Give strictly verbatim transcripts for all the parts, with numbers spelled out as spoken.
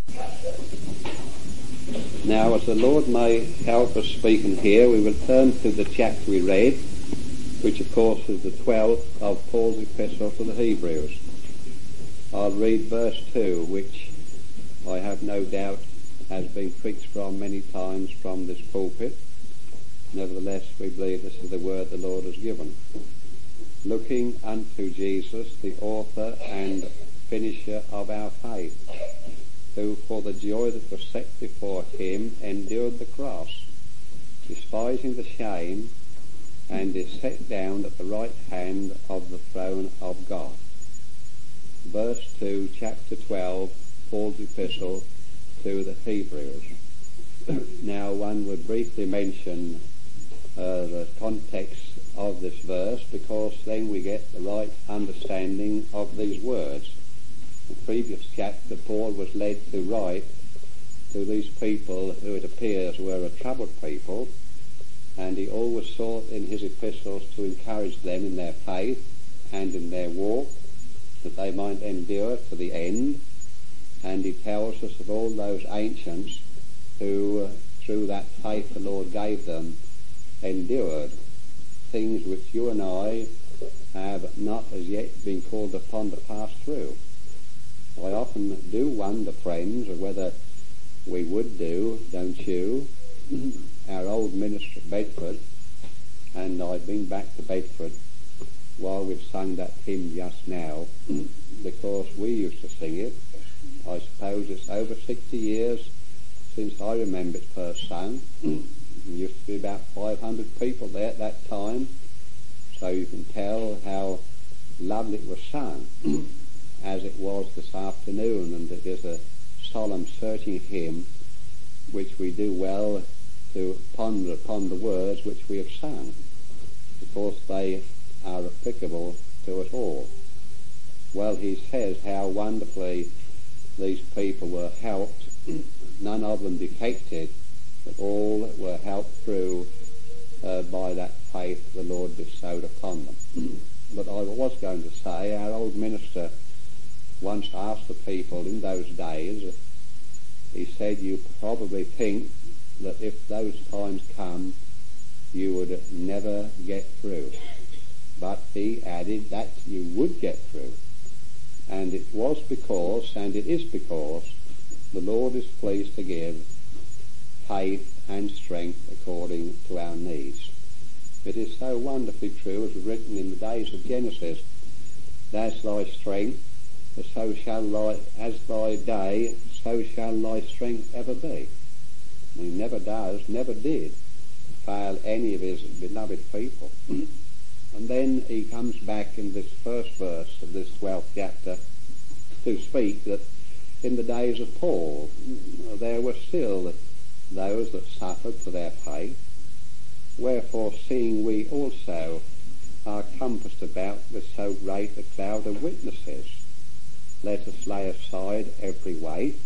Now, as the Lord may help us speaking here, we will turn to the chapter we read, which of course is the twelfth of Paul's epistle to the Hebrews. I'll read verse two, which I have no doubt has been preached from many times from this pulpit. Nevertheless, we believe this is the word the Lord has given. Looking unto Jesus, the author and finisher of our faith, who for the joy that was set before him endured the cross, despising the shame, and is set down at the right hand of the throne of God. Verse two, chapter twelve, Paul's epistle to the Hebrews. Now one would briefly mention uh, the context of this verse, because then we get the right understanding of these words. In the previous chapter, Paul was led to write to these people who it appears were a troubled people, and he always sought in his epistles to encourage them in their faith and in their walk, that they might endure to the end. And he tells us of all those ancients who, uh, through that faith the Lord gave them, endured things which you and I have not as yet been called upon to pass through. I often do wonder, friends, whether we would do, don't you? Our old minister at Bedford, and I've been back to Bedford while we've sung that hymn just now, because we used to sing it. I suppose it's over sixty years since I remember it first sung. There used to be about five hundred people there at that time, so you can tell how lovely it was sung, as it was this afternoon, and it is a solemn, searching hymn which we do well to ponder upon the words which we have sung, because they are applicable to us all. Well, he says how wonderfully these people were helped, none of them defected, but all were helped through uh, by that faith the Lord bestowed upon them. But I was going to say, our old minister once asked the people in those days, he said, you probably think that if those times come, you would never get through. But he added that you would get through. And it was because, and it is because, the Lord is pleased to give faith and strength according to our needs. It is so wonderfully true, as was written in the days of Genesis, as thy strength, so shall thy, as thy day, so shall thy strength ever be. And he never does, never did fail any of his beloved people. And then he comes back in this first verse of this twelfth chapter to speak that in the days of Paul there were still those that suffered for their faith. Wherefore, seeing we also are compassed about with so great a cloud of witnesses, let us lay aside every weight,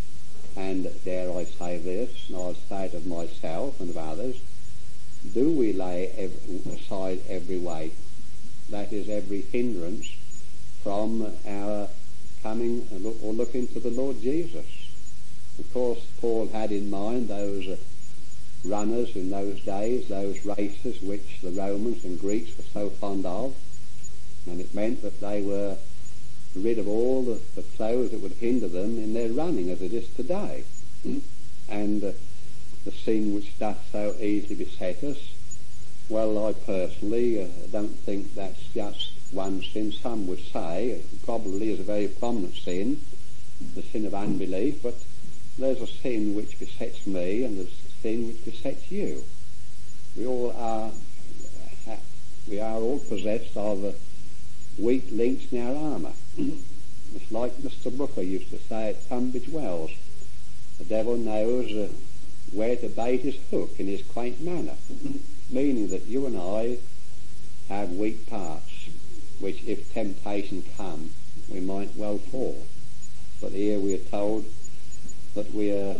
and dare I say this, and I'll say it of myself and of others, do we lay every, aside every weight, that is every hindrance from our coming or looking to the Lord Jesus? Of course, Paul had in mind those uh, runners in those days, those races which the Romans and Greeks were so fond of, and it meant that they were rid of all the, the clothes that would hinder them in their running, as it is today. And uh, the sin which doth so easily beset us, well, I personally uh, don't think that's just one sin. Some would say it probably is a very prominent sin, the sin of unbelief, but there's a sin which besets me and there's a sin which besets you. We all are we are all possessed of uh, weak links in our armour. It's like Mister Booker used to say at Tunbridge Wells, the devil knows uh, where to bait his hook in his quaint manner, meaning that you and I have weak parts, which if temptation come, we might well fall. But here we are told that we are,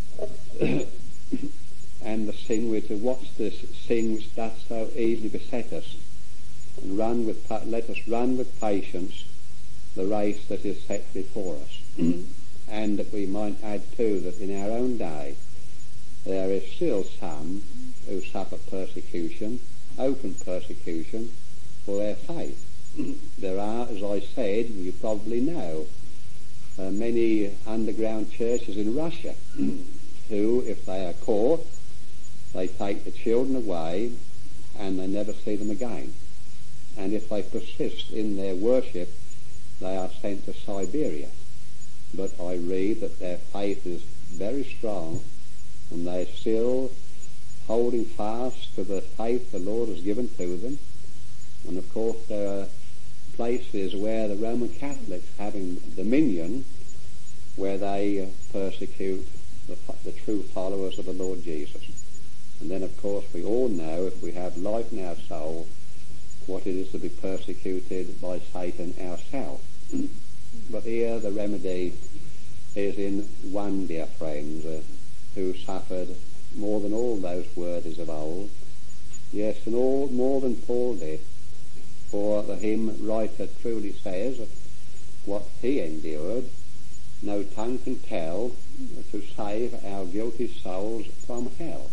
and the sin we're to watch this sin which doth so easily beset us, and run with, let us run with patience the race that is set before us. And that we might add too that in our own day there is still some who suffer persecution, open persecution, for their faith. There are, as I said, you probably know, uh, many underground churches in Russia who, if they are caught, they take the children away and they never see them again. And if they persist in their worship, they are sent to Siberia. But I read that their faith is very strong and they're still holding fast to the faith the Lord has given to them. And of course there are places where the Roman Catholics having dominion where they uh, persecute the, the true followers of the Lord Jesus. And then of course we all know, if we have life in our soul, what it is to be persecuted by Satan ourselves. But here the remedy is in one, dear friends, uh, who suffered more than all those worthies of old. Yes, and all more than Paul did. For the hymn writer truly says that what he endured, no tongue can tell, to save our guilty souls from hell.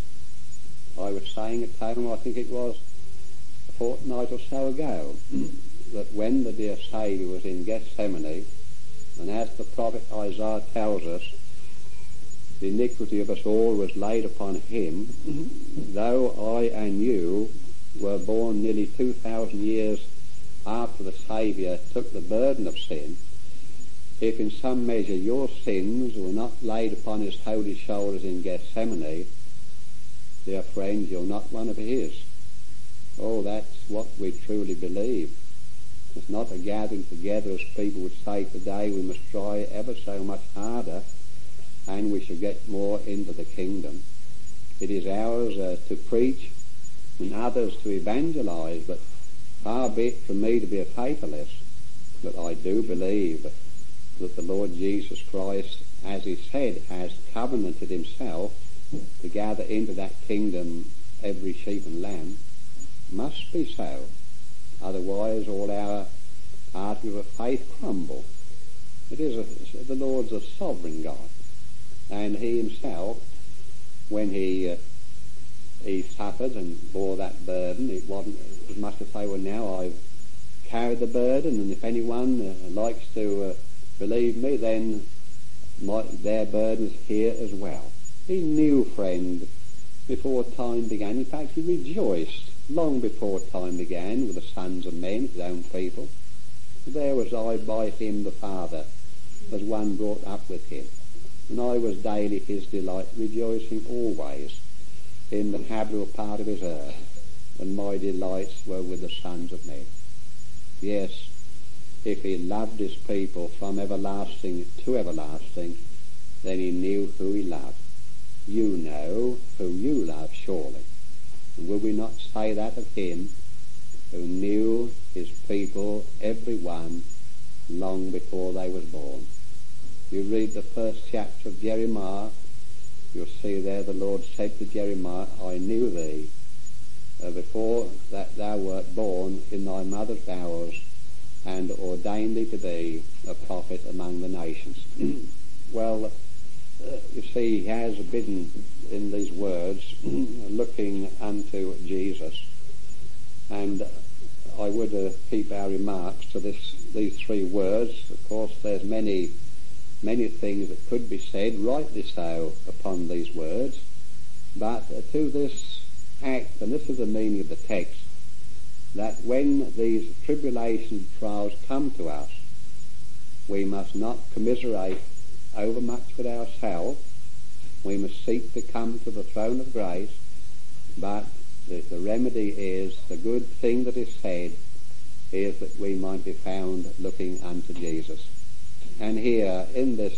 I was saying at home, I think it was a fortnight or so ago, that when the dear Saviour was in Gethsemane, and as the prophet Isaiah tells us, the iniquity of us all was laid upon him, though I and you were born nearly two thousand years after the Saviour took the burden of sin, if in some measure your sins were not laid upon his holy shoulders in Gethsemane, dear friends, you're not one of his. Oh, that's what we truly believe. It's not a gathering together, as people would say today. We must try ever so much harder and we shall get more into the kingdom. It is ours uh, to preach and others to evangelize, but far be it from me to be a fatalist. But I do believe that the Lord Jesus Christ, as he said, has covenanted himself to gather into that kingdom every sheep and lamb. Must be so. Otherwise all our articles of faith crumble. It is a, the Lord's a sovereign God. And he himself, when he uh, he suffered and bore that burden, it wasn't as much to say, well, now I've carried the burden, and if anyone uh, likes to uh, believe me, then my, their burden's here as well. He knew, friend, before time began. In fact, he rejoiced long before time began with the sons of men, his own people. There was I by him, the Father, as one brought up with him. And I was daily his delight, rejoicing always in the habitable part of his earth, and my delights were with the sons of men. Yes, if he loved his people from everlasting to everlasting, then he knew who he loved. You know who you love, surely. And will we not say that of him who knew his people, every one, long before they was born? You read the first chapter of Jeremiah, you'll see there the Lord said to Jeremiah, I knew thee uh, before that thou wert born in thy mother's bowels, and ordained thee to be a prophet among the nations. Well, uh, you see, he has bidden in these words, looking unto Jesus. And I would uh, keep our remarks to this, these three words. Of course, there's many many things that could be said, rightly so, upon these words, but uh, to this act, and this is the meaning of the text, that when these tribulation trials come to us, we must not commiserate overmuch with ourselves. We must seek to come to the throne of grace, but the, the remedy is, the good thing that is said, is that we might be found looking unto Jesus. And here in this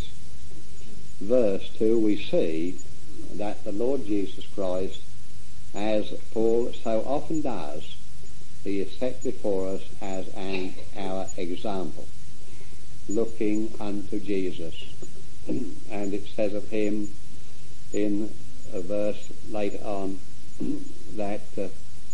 verse too we see that the Lord Jesus Christ, as Paul so often does, he is set before us as an, our example, looking unto Jesus. And it says of him in a verse later on that uh,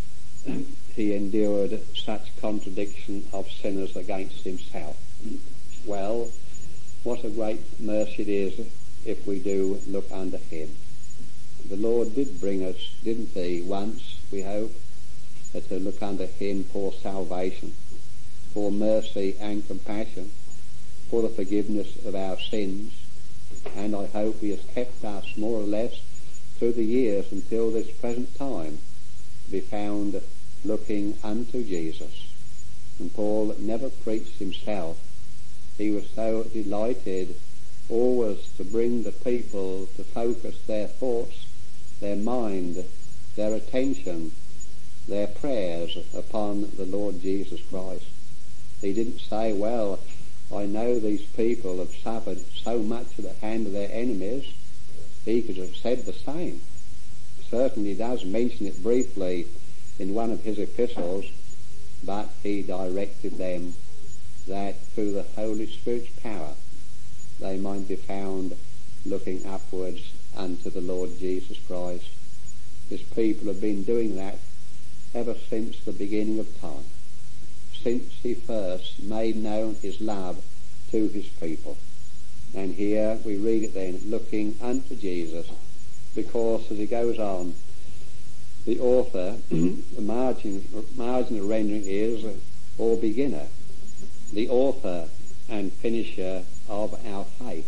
he endured such contradiction of sinners against himself. Well, what a great mercy it is if we do look unto him. The Lord did bring us, didn't he, once, we hope, to look unto him for salvation, for mercy and compassion, for the forgiveness of our sins, and I hope he has kept us more or less through the years until this present time to be found looking unto Jesus. And Paul never preached himself. He was so delighted always to bring the people to focus their thoughts, their mind, their attention, their prayers upon the Lord Jesus Christ. He didn't say, well, I know these people have suffered so much at the hand of their enemies. He could have said the same. Certainly he does mention it briefly in one of his epistles, but he directed them that through the Holy Spirit's power they might be found looking upwards unto the Lord Jesus Christ. His people have been doing that ever since the beginning of time, since he first made known his love to his people. And here we read it then, looking unto Jesus, because as he goes on, the author, the margin, marginal rendering is, or beginner, the author and finisher of our faith.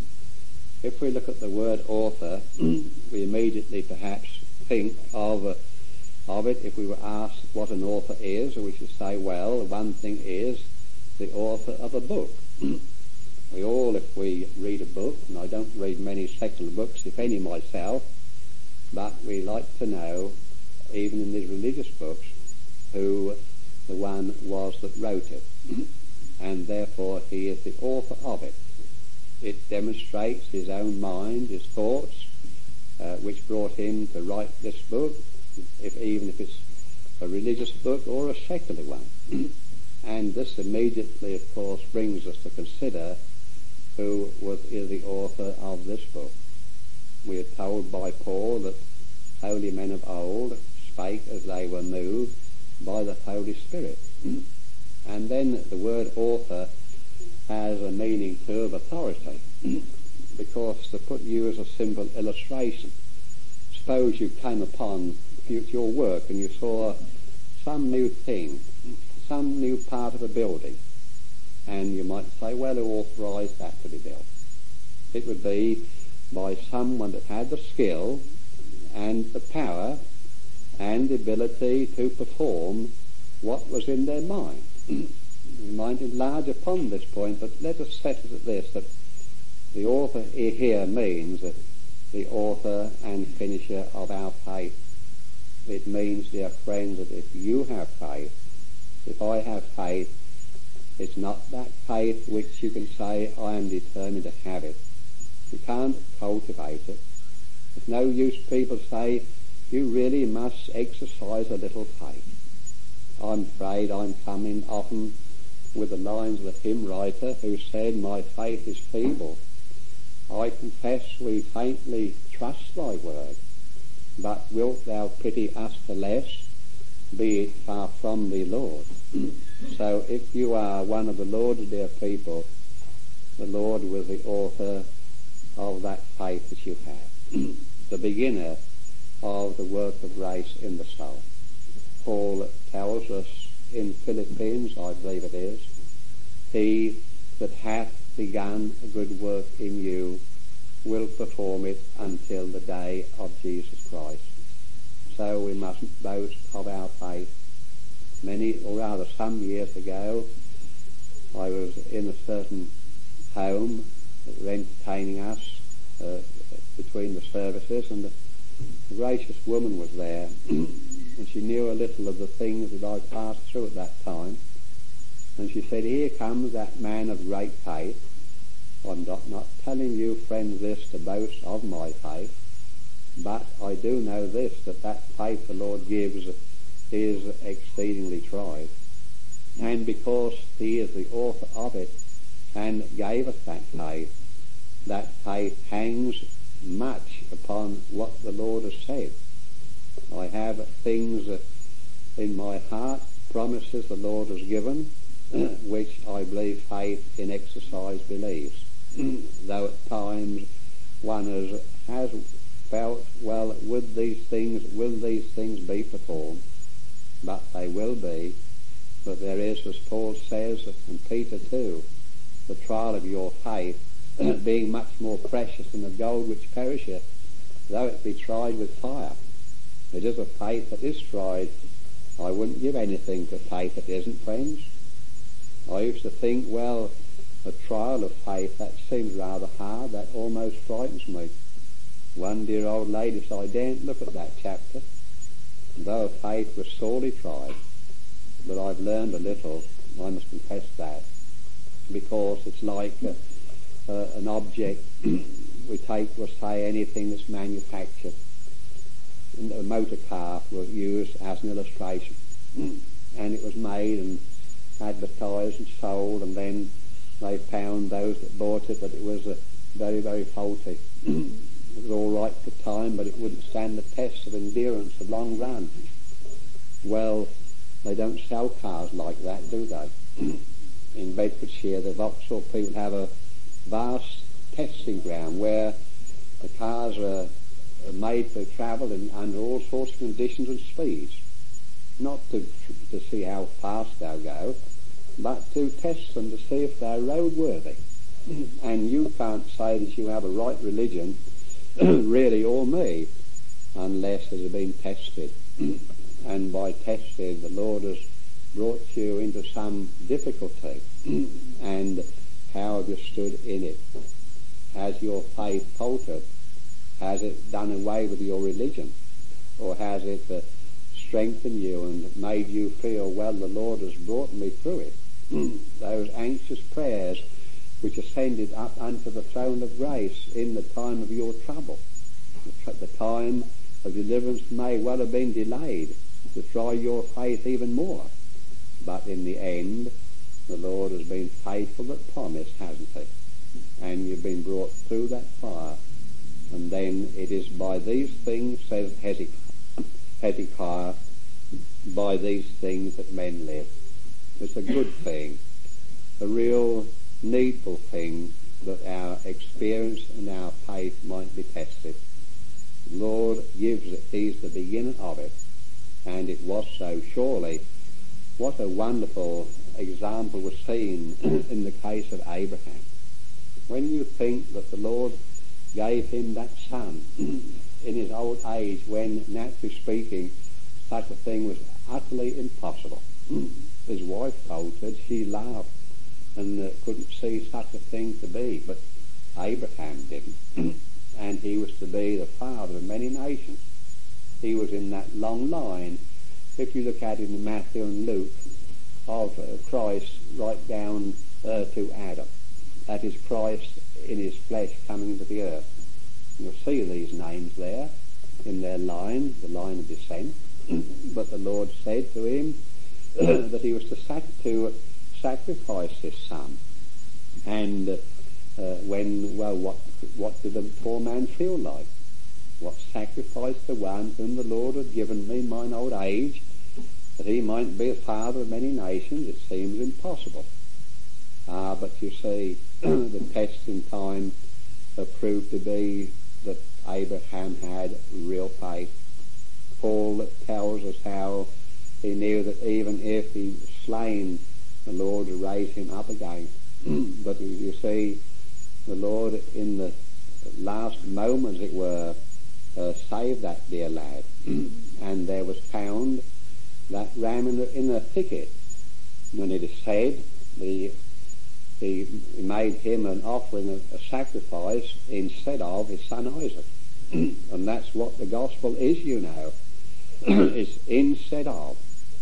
If we look at the word author, we immediately perhaps think of uh, of it. If we were asked what an author is, we should say, well, one thing is the author of a book. We all, if we read a book, and I don't read many secular books, if any myself, but we like to know, even in these religious books, who the one was that wrote it. And therefore he is the author of it. It demonstrates his own mind, his thoughts, uh, which brought him to write this book, if even if it's a religious book or a secular one. And this immediately, of course, brings us to consider who was is the author of this book. We are told by Paul that holy men of old spake as they were moved by the Holy Spirit. And then the word author has a meaning too of authority, because to put you as a simple illustration, suppose you came upon your work and you saw some new thing, some new part of a building, and you might say, well, who authorised that to be built? It would be by someone that had the skill and the power and the ability to perform what was in their mind. We might enlarge upon this point, but let us set it at this, that the author here means that the author and finisher of our faith. It means, dear friends, that if you have faith, if I have faith, it's not that faith which you can say, I am determined to have it. You can't cultivate it. It's no use people say, you really must exercise a little faith. I'm afraid I'm coming often with the lines of the hymn writer who said, my faith is feeble. I confess we faintly trust thy word, but wilt thou pity us the less, be it far from thee, Lord. So if you are one of the Lord's dear people, the Lord was the author of that faith that you have, the beginner of the work of grace in the soul. Paul tells us in Philippians, I believe it is, he that hath begun a good work in you will perform it until the day of Jesus Christ. So we mustn't boast of our faith. Many, or rather some years ago, I was in a certain home that were entertaining us uh, between the services, and a gracious woman was there, and she knew a little of the things that I passed through at that time. And she said, here comes that man of great faith. I'm not, not telling you, friends, this to boast of my faith, but I do know this, that that faith the Lord gives is exceedingly tried. And because he is the author of it and gave us that faith, that faith hangs much upon what the Lord has said. I have things in my heart, promises the Lord has given, which I believe faith in exercise believes. though at times one has, has felt, well, would these things, will these things be performed? But they will be. But there is, as Paul says, and Peter too, the trial of your faith, being much more precious than the gold which perisheth, though it be tried with fire. It is a faith that is tried. I wouldn't give anything to faith that isn't, friends. I used to think, well, a trial of faith, that seems rather hard, that almost frightens me. One dear old lady said, I daren't look at that chapter, though faith was sorely tried. But I've learned a little, I must confess that, because it's like uh, uh, an object. We take, we'll say, anything that's manufactured. A motor car was used as an illustration, and it was made and advertised and sold, and then they found, those that bought it, that it was uh, very, very faulty. It was all right for time, but it wouldn't stand the test of endurance of long run. Well, they don't sell cars like that, do they? In Bedfordshire, the Vauxhall people have a vast testing ground where the cars are, are made for travel in, under all sorts of conditions and speeds. Not to, to see how fast they'll go, but to test them to see if they're roadworthy. And you can't say that you have a right religion, really, or me, unless it has been tested. And by tested, the Lord has brought you into some difficulty. And how have you stood in it? Has your faith faltered? Has it done away with your religion? Or has it uh, strengthened you and made you feel, well, the Lord has brought me through it? Those anxious prayers which ascended up unto the throne of grace in the time of your trouble. The, the time of deliverance may well have been delayed to try your faith even more. But in the end, the Lord has been faithful that promised, hasn't he? And you've been brought through that fire. And then it is by these things, says Hezekiah, by these things that men live. It's a good thing, a real needful thing, that our experience and our faith might be tested. The Lord gives it, he's the beginning of it, and it was so. Surely, what a wonderful example was seen in the case of Abraham. When you think that the Lord gave him that son in his old age, when, naturally speaking, such a thing was utterly impossible. His wife faltered, she laughed, and uh, couldn't see such a thing to be, but Abraham didn't. And he was to be the father of many nations. He was in that long line, if you look at it in Matthew and Luke, of uh, Christ right down uh, to Adam. That is Christ in his flesh coming into the earth. You'll see these names there in their line, the line of descent. But the Lord said to him that he was to, sac- to sacrifice his son. And uh, uh, when, well, what, what did the poor man feel like? What sacrifice the one whom the Lord had given me mine old age, that he might be a father of many nations? It seems impossible. Ah, but you see, the test in time uh, proved to be that Abraham had real faith. Paul tells us how he knew that even if he was slain, the Lord would raise him up again. But you see, the Lord in the last moments, it were, uh, saved that dear lad. And there was found that ram in the, in the thicket. And it is said the, he made him an offering, a, a sacrifice, instead of his son Isaac. And that's what the gospel is, you know. It's instead of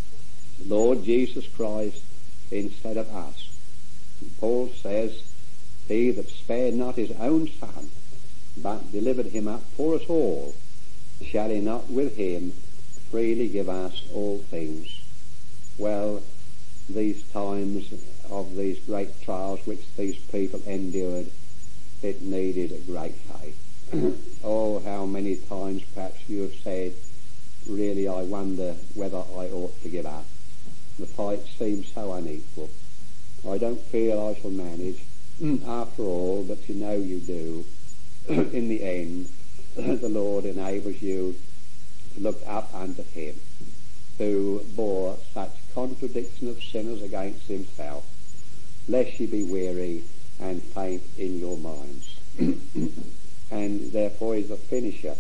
Lord Jesus Christ instead of us. And Paul says, he that spared not his own son, but delivered him up for us all, shall he not with him freely give us all things? Well, these times of these great trials which these people endured, it needed a great faith. Oh, how many times perhaps you have said, really I wonder whether I ought to give up. The fight seems so unequal. I don't feel I shall manage. after all, but you know you do, in the end, the Lord enables you to look up unto him, who bore such contradiction of sinners against himself, lest ye be weary and faint in your minds. And therefore he's the finisher.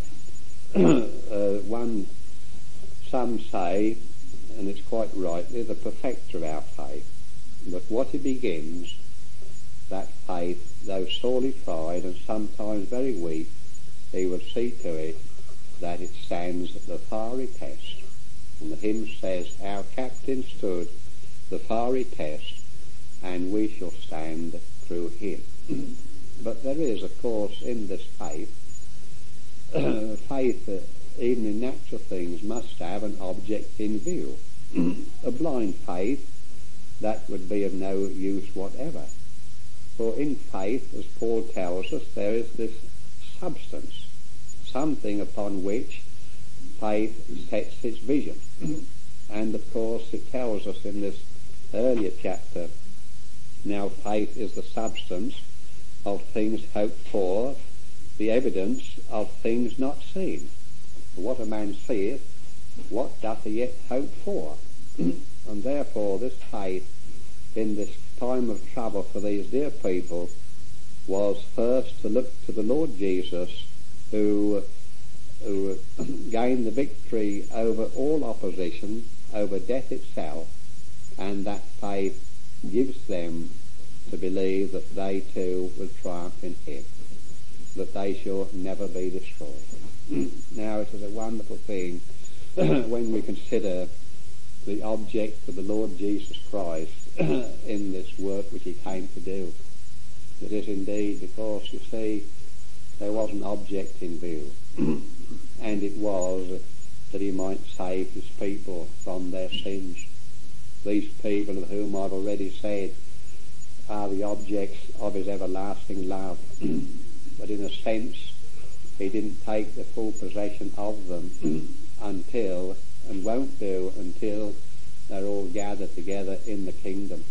uh, one, some say, and it's quite right, they're the perfecter of our faith. But what he begins, that faith, though sorely tried and sometimes very weak, he will see to it that it stands the fiery test. And the hymn says, our captain stood the fiery test, and we shall stand through him. But there is, of course, in this faith, uh, faith, uh, even in natural things, must have an object in view. A blind faith, that would be of no use whatever. For in faith, as Paul tells us, there is this substance, something upon which faith sets its vision. And of course it tells us in this earlier chapter, now faith is the substance of things hoped for, the evidence of things not seen. For what a man seeth, what doth he yet hope for? And therefore this faith in this time of trouble for these dear people was first to look to the Lord Jesus, who, who gained the victory over all opposition, over death itself, and that faith gives them to believe that they too will triumph in him, that they shall never be destroyed. Now it is a wonderful thing when we consider the object of the Lord Jesus Christ in this work which he came to do. It is indeed because, you see, there was an object in view, and it was that he might save his people from their sins. These people of whom I've already said are the objects of his everlasting love. But in a sense, he didn't take the full possession of them until, and won't do until, they're all gathered together in the kingdom.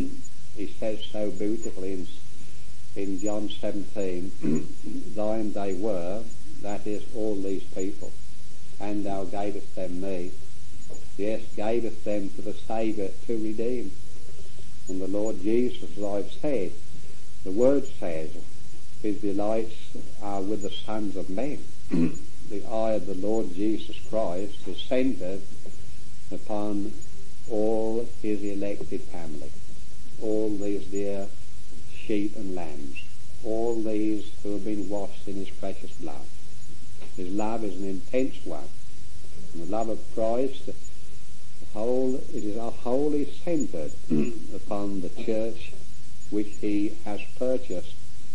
He says so beautifully in, in John seventeen, thine they were, that is, all these people, and thou gavest them me. Yes, gavest them to the Saviour to redeem. And the Lord Jesus, as I've said, the Word says, his delights are with the sons of men. The eye of the Lord Jesus Christ is centered upon all his elected family, all these dear sheep and lambs, all these who have been washed in his precious blood. His love is an intense one. And the love of Christ, the whole, it is wholly centered upon the church which he has purchased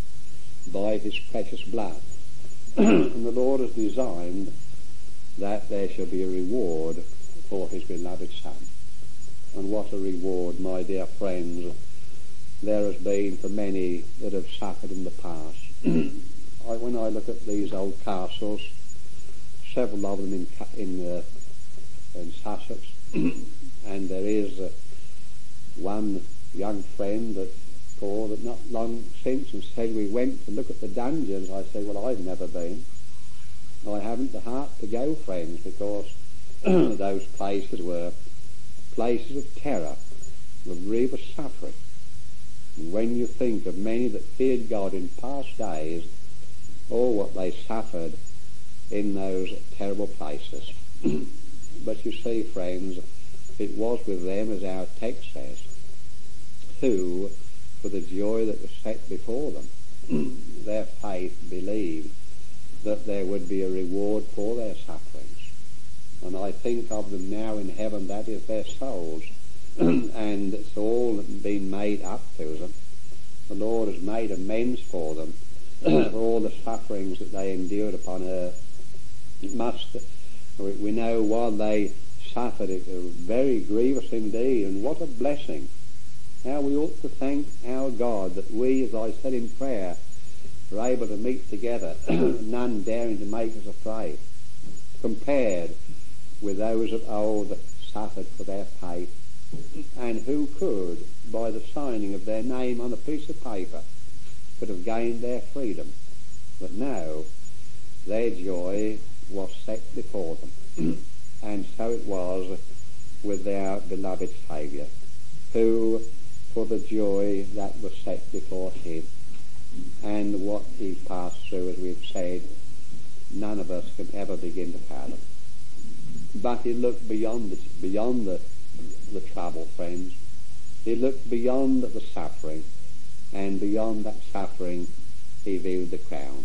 by his precious blood. And the Lord has designed that there shall be a reward for his beloved Son. And what a reward, my dear friends, there has been for many that have suffered in the past. I, when I look at these old castles, several of them in, in, uh, in Sussex, and there is uh, one young friend that called that not long since and said, we went to look at the dungeons. I said, well, I've never been. I haven't the heart to go, friends, because those places were places of terror, of grievous suffering. And when you think of many that feared God in past days, all what they suffered in those terrible places. But you see, friends, it was with them, as our text says, who, for the joy that was set before them, their faith believed that there would be a reward for their sufferings. And I think of them now in heaven, that is their souls, and it's all been made up to them. The Lord has made amends for them for all the sufferings that they endured upon earth. It must, we know while they suffered, it was very grievous indeed, and what a blessing. How we ought to thank our God that we, as I said in prayer, are able to meet together, none daring to make us afraid, compared with those of old that suffered for their faith, and who could, by the signing of their name on a piece of paper, could have gained their freedom. But no, their joy was set before them. And so it was with their beloved Saviour, who, for the joy that was set before him, and what he passed through, as we've said, none of us can ever begin to fathom. But he looked beyond the, beyond the, the trouble, friends. He looked beyond the suffering, and beyond that suffering he viewed the crown.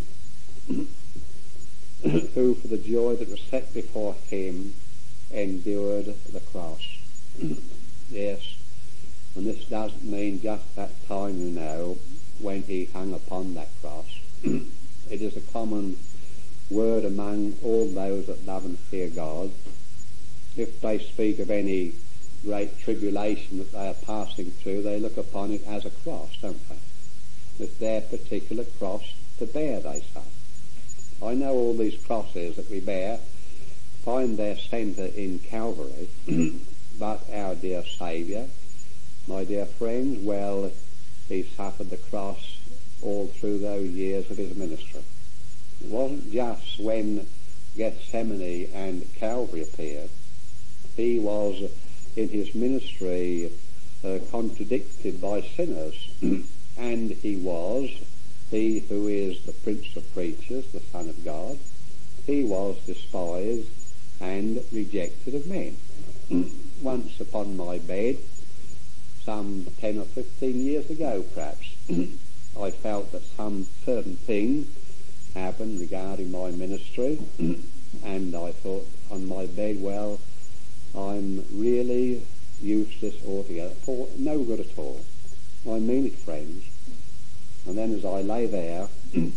Who, for the joy that was set before him, endured the cross. Yes, and this doesn't mean just that time, you know, when he hung upon that cross. It is a common word among all those that love and fear God. If they speak of any great tribulation that they are passing through, they look upon it as a cross, don't they? It's their particular cross to bear, they say. I know all these crosses that we bear find their centre in Calvary, but our dear Saviour, my dear friends, well, he suffered the cross all through those years of his ministry. It wasn't just when Gethsemane and Calvary appeared. He was, in his ministry, uh, contradicted by sinners, and he was, he who is the Prince of Preachers, the Son of God, he was despised and rejected of men. Once upon my bed, some ten or fifteen years ago perhaps, I felt that some certain thing happened regarding my ministry, and I thought on my bed, well, I'm really useless altogether, for no good at all. I mean it, friends. And then as I lay there,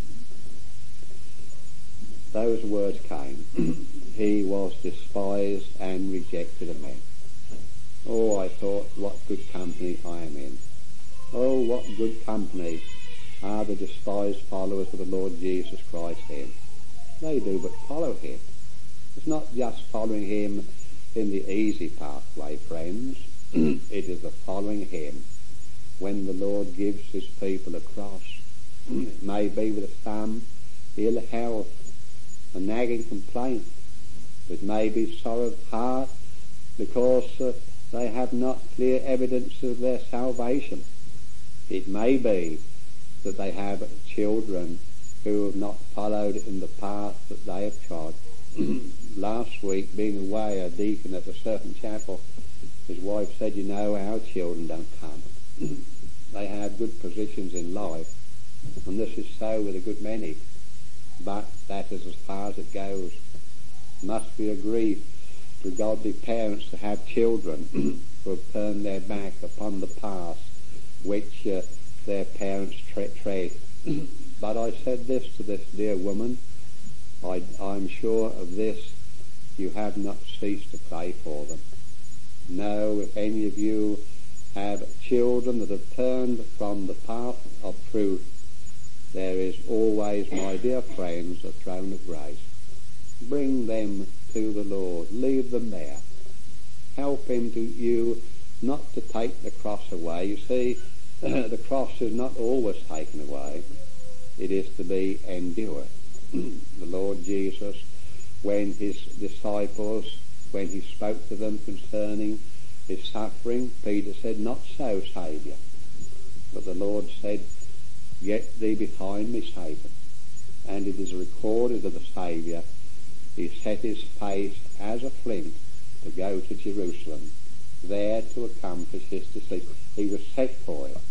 those words came. He was despised and rejected of men. Oh, I thought, what good company I am in. Oh, what good company are the despised followers of the Lord Jesus Christ in. They do but follow him. It's not just following him in the easy pathway, friends. It is the following him when the Lord gives his people a cross. It may be with some ill health, a nagging complaint. It may be sorrow of heart because uh, they have not clear evidence of their salvation. It may be that they have children who have not followed in the path that they have trod. Last week, being away, a deacon at a certain chapel, his wife said, you know, our children don't come. They have good positions in life, and this is so with a good many, but that is as far as it goes. It must be a grief to godly parents to have children who have turned their back upon the path which uh, their parents tre- tread. But I said this to this dear woman, I, I'm sure of this, you have not ceased to pray for them. No, if any of you have children that have turned from the path of truth, there is always, my dear friends, a throne of grace. Bring them to the Lord. Leave them there. Help him to you not to take the cross away. You see, the cross is not always taken away. It is to be endured. The Lord Jesus, when his disciples, when he spoke to them concerning his suffering, Peter said, not so, Saviour. But the Lord said, get thee behind me, Satan. And it is recorded of the Saviour, he set his face as a flint to go to Jerusalem, there to accomplish his decision. He was set for it.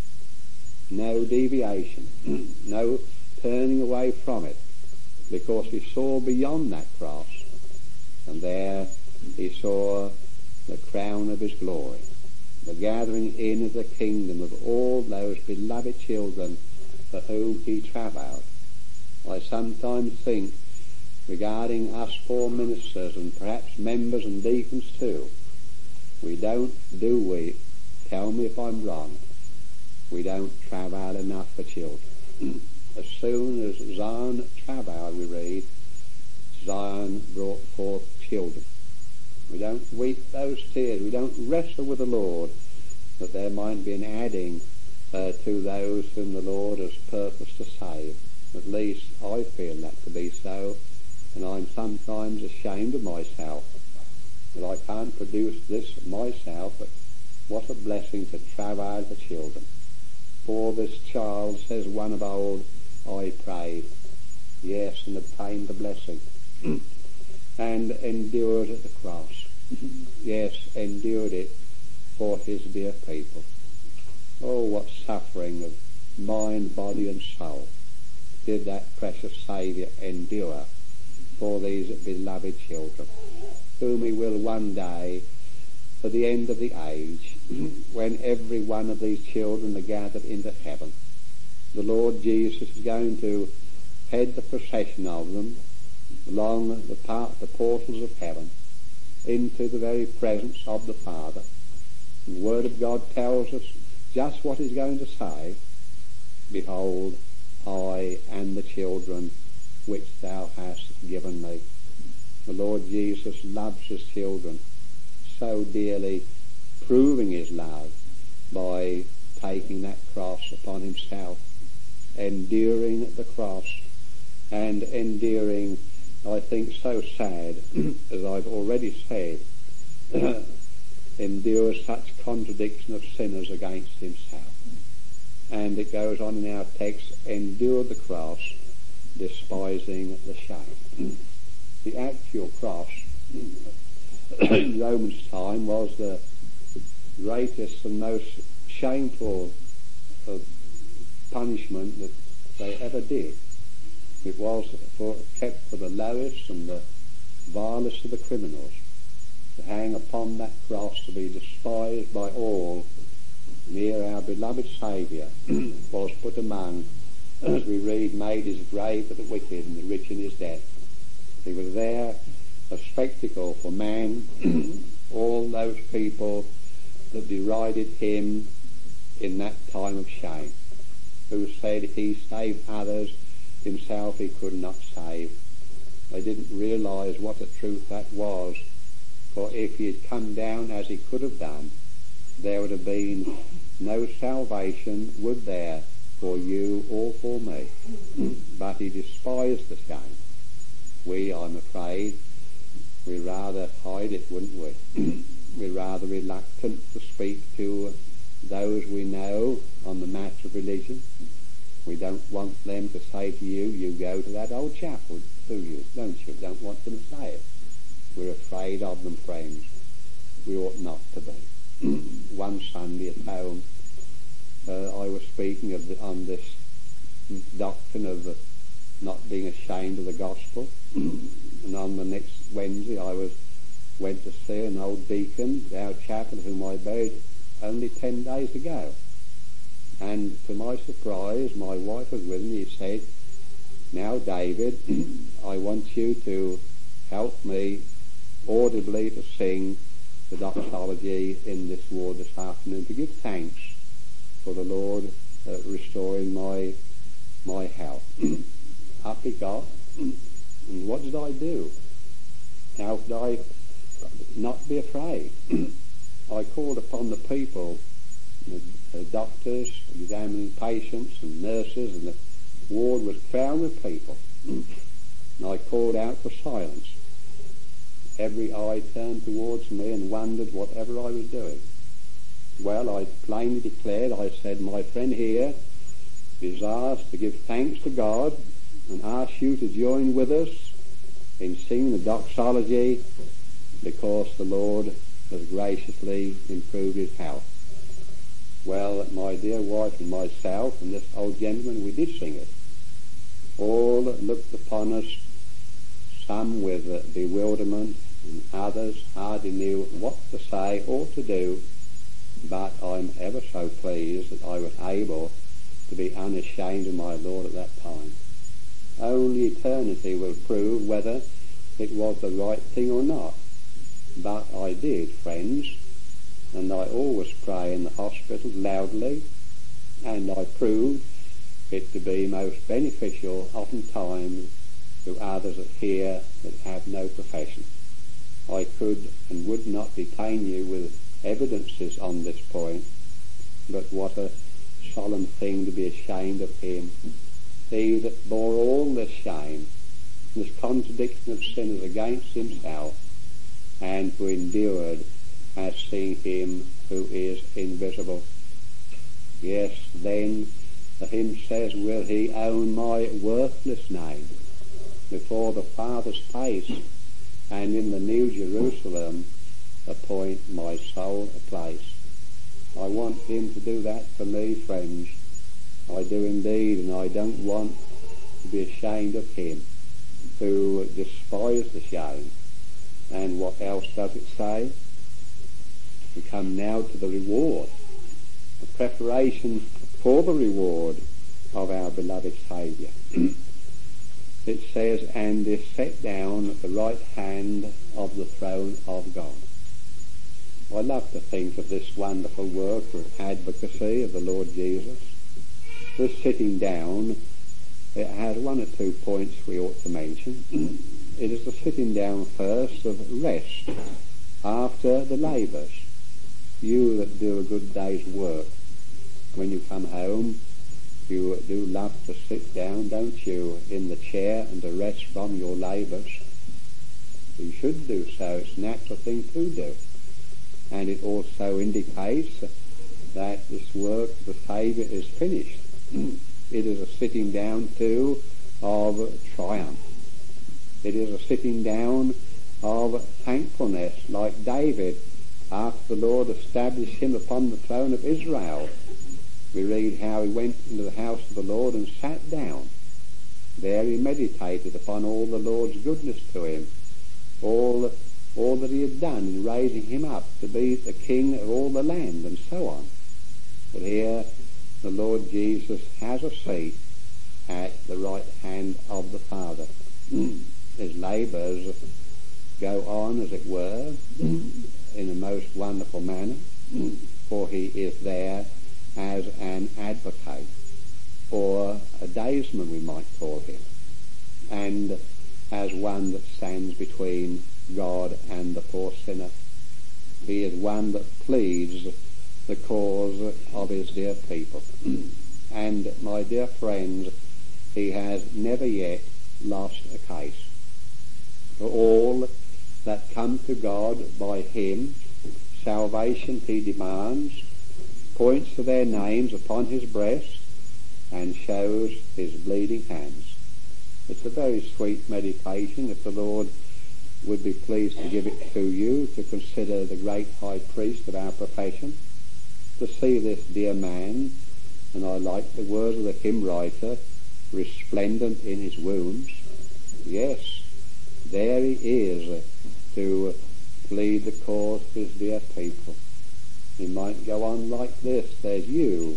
No deviation, no turning away from it, because he saw beyond that cross, and there he saw the crown of his glory, the gathering in of the kingdom of all those beloved children for whom he travelled. I sometimes think, regarding us poor ministers and perhaps members and deacons too, we don't, do we, tell me if I'm wrong, we don't travail enough for children. As soon as Zion travailed, we read, Zion brought forth children. We don't weep those tears. We don't wrestle with the Lord that there might be an adding uh, to those whom the Lord has purposed to save. At least I feel that to be so, and I'm sometimes ashamed of myself that I can't produce this myself, but what a blessing to travail for children. For this child, says one of old, I prayed, yes, and obtained the blessing, and endured the cross. Yes, endured it for his dear people. Oh, what suffering of mind, body and soul did that precious Saviour endure for these beloved children, whom he will one day, for the end of the age, when every one of these children are gathered into heaven, the Lord Jesus is going to head the procession of them along the, part, the portals of heaven into the very presence of the Father. And the Word of God tells us just what he's going to say. Behold, I and the children which thou hast given me. The Lord Jesus loves his children so dearly, proving his love by taking that cross upon himself, enduring the cross, and enduring, I think, so sad, as I've already said, endures such contradiction of sinners against himself. And it goes on in our text, endured the cross, despising the shame. The actual cross in Romans' time was the greatest and most shameful uh, punishment that they ever did. It was for, kept for the lowest and the vilest of the criminals to hang upon that cross, to be despised by all. And here our beloved Saviour was put among, as we read, made his grave for the wicked and the rich in his death. He was there, a spectacle for man, all those people that derided him in that time of shame, who said he saved others, himself he could not save. They didn't realise what a truth that was, for if he had come down as he could have done, there would have been no salvation, would there, for you or for me. But he despised the shame. We, I'm afraid, we rather hide it, wouldn't we? We're rather reluctant to speak to those we know on the matter of religion. We don't want them to say to you, you go to that old chapel, do you? Don't you? Don't want them to say it. We're afraid of them, friends. We ought not to be. One Sunday at home, uh, I was speaking of the, on this doctrine of uh, not being ashamed of the gospel. And on the next Wednesday I was went to see an old deacon at our chapel whom I buried only ten days ago. And to my surprise, my wife was with me. He said, now David, I want you to help me audibly to sing the doxology in this ward this afternoon, to give thanks for the Lord uh, restoring my my health. Up he got. And what did I do? How could I not be afraid? I called upon the people, the, the doctors, examining patients and nurses, and the ward was crowded with people. And I called out for silence. Every eye turned towards me and wondered whatever I was doing. Well, I plainly declared, I said, my friend here desires to give thanks to God and ask you to join with us in singing the doxology because the Lord has graciously improved his health. Well, my dear wife and myself and this old gentleman, we did sing it. All looked upon us, some with uh, bewilderment, and others hardly knew what to say or to do, but I'm ever so pleased that I was able to be unashamed of my Lord at that time. Only eternity will prove whether it was the right thing or not. But I did, friends, and I always pray in the hospital loudly, and I proved it to be most beneficial oftentimes to others that hear that have no profession. I could and would not detain you with evidences on this point, but what a solemn thing to be ashamed of him. He that bore all this shame, this contradiction of sinners against himself, and who endured as seeing him who is invisible. Yes, then the hymn says, will he own my worthless name before the Father's face, and in the New Jerusalem appoint my soul a place. I want him to do that for me, friends. I do indeed, and I don't want to be ashamed of him who despised the shame. And what else does it say? We come now to the reward, the preparation for the reward of our beloved Saviour. It says, and is set down at the right hand of the throne of God. I love to think of this wonderful work of advocacy of the Lord Jesus. This sitting down, it has one or two points we ought to mention. It is the sitting down first of rest after the labours. You that do a good day's work, when you come home, you do love to sit down, don't you, in the chair and to rest from your labours. You should do so. It's a natural thing to do. And it also indicates that this work of the Saviour is finished. It is a sitting down, too, of triumph. It is a sitting down of thankfulness, like David, after the Lord established him upon the throne of Israel. We read how he went into the house of the Lord and sat down. There he meditated upon all the Lord's goodness to him, all, all that he had done in raising him up to be the king of all the land, and so on. But here the Lord Jesus has a seat at the right hand of the Father. His labours go on, as it were, in a most wonderful manner, for he is there as an advocate, or a daysman we might call him, and as one that stands between God and the poor sinner. He is one that pleads the cause of his dear people. And, my dear friends, he has never yet lost a case. For all that come to God by him, salvation he demands, points to their names upon his breast, and shows his bleeding hands. It's a very sweet meditation, if the Lord would be pleased to give it to you, to consider the great high priest of our profession, to see this dear man, and I like the words of the hymn writer, resplendent in his wounds. Yes, there he is to plead the cause of his dear people. He might go on like this. There's you.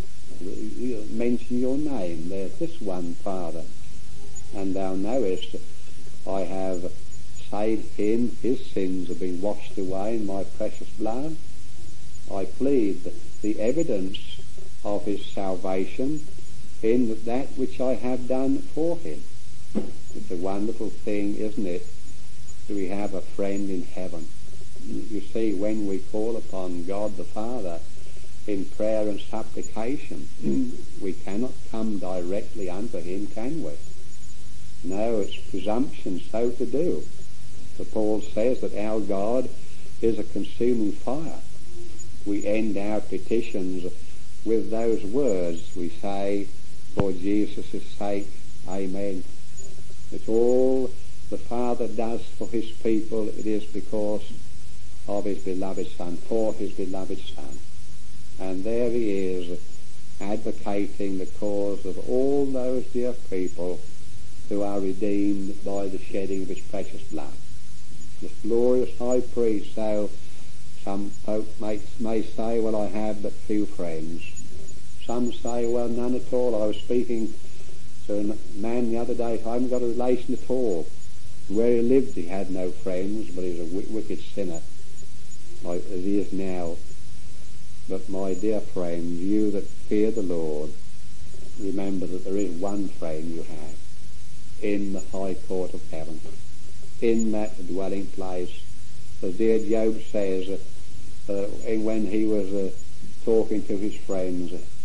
You mention your name. There's this one, Father. And thou knowest I have saved him. His sins have been washed away in my precious blood. I plead the evidence of his salvation in that which I have done for him. It's a wonderful thing, isn't it? Do we have a friend in heaven? You see, when we call upon God the Father in prayer and supplication, we cannot come directly unto him, can we? No, it's presumption so to do. For Paul says that our God is a consuming fire. We end our petitions with those words. We say, for Jesus' sake, amen. It's all the Father does for his people. It is because of his beloved Son, for his beloved Son. And there he is, advocating the cause of all those dear people who are redeemed by the shedding of his precious blood. This glorious high priest, so some folk may, may say, well, I have but few friends. Some say, well, none at all. I was speaking to a man the other day, I haven't got a relation at all. Where he lived he had no friends, but he's a w- wicked sinner, like as he is now. But my dear friends, you that fear the Lord, remember that there is one friend you have in the high court of heaven, in that dwelling place. As dear Job says, uh, uh, when he was uh, talking to his friends,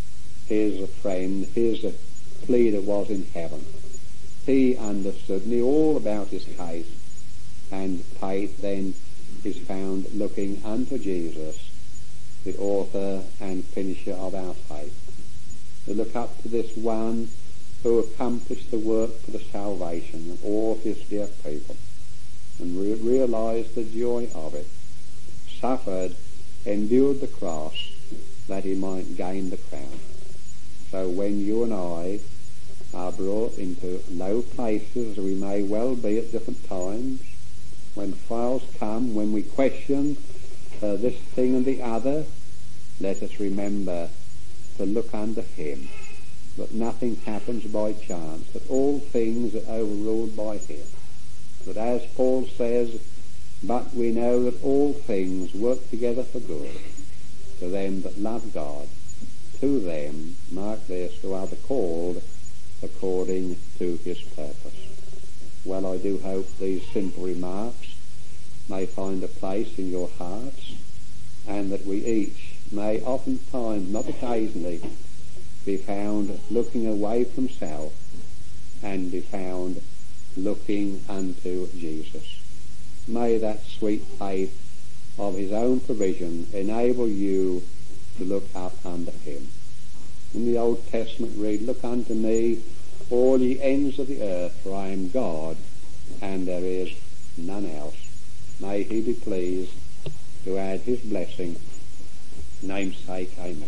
his friend, his pleader was in heaven. He understood, knew all about his case, and faith then is found looking unto Jesus, the author and finisher of our faith. We look up to this one who accomplished the work for the salvation of all his dear people, and re- realized the joy of it, suffered, endured the cross, that he might gain the crown. So when you and I are brought into low places, we may well be at different times, when trials come, when we question uh, this thing and the other, let us remember to look unto him, that nothing happens by chance, that all things are overruled by him. That as Paul says, but we know that all things work together for good to them that love God, to them, mark this, who are the called according to his purpose. Well, I do hope these simple remarks may find a place in your hearts, and that we each may oftentimes, not occasionally, be found looking away from self and be found looking unto Jesus. May that sweet faith of his own provision enable you to look up unto him. In the Old Testament read, look unto me, all ye ends of the earth, for I am God, and there is none else. May he be pleased to add his blessing. Namesake, amen.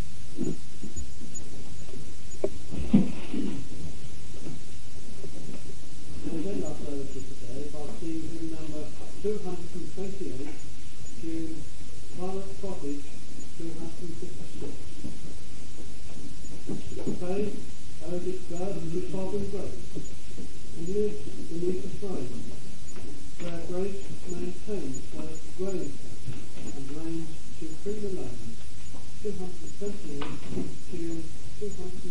And then our fellowship today by season number two hundred twenty-eight to Violet Cottage two hundred fifty-six. Faith owes its birth to sovereign grace and lives beneath the throne, where grace maintains her grave and reigns supreme alone. two hundred twenty-eight to two hundred